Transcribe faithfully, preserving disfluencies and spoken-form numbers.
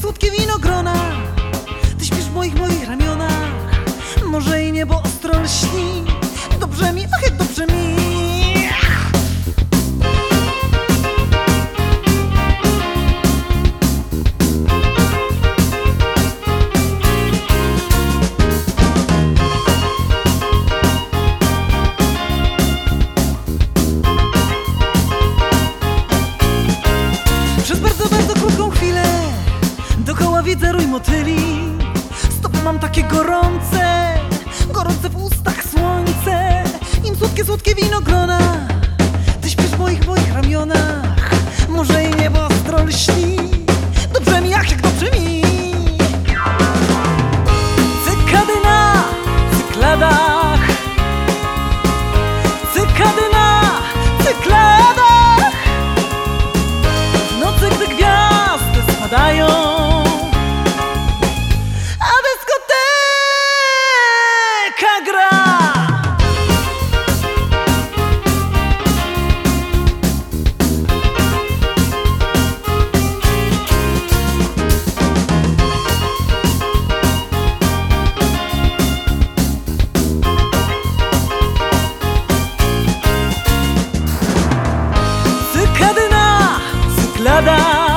słodkie winogrona. Ty śpisz w moich, moich ramionach. Może i niebo ostro lśni. Dobrze mi, ach jak dobrze mi. Przez bardzo, bardzo krótką chwilę dookoła widzę rój motyli. Stopy mam takie gorące, gorące w ustach słońce. Im słodkie, słodkie winogrona. Ty śpisz w moich, moich ramionach. Może i niebo ostro lśni. Dobrze mi, jak, jak dobrze mi. Cykady na cykladach, cykady na cykladach. W nocy, gdy gwiazdy spadają, a dyskoteka gra. Cykady na cykladach,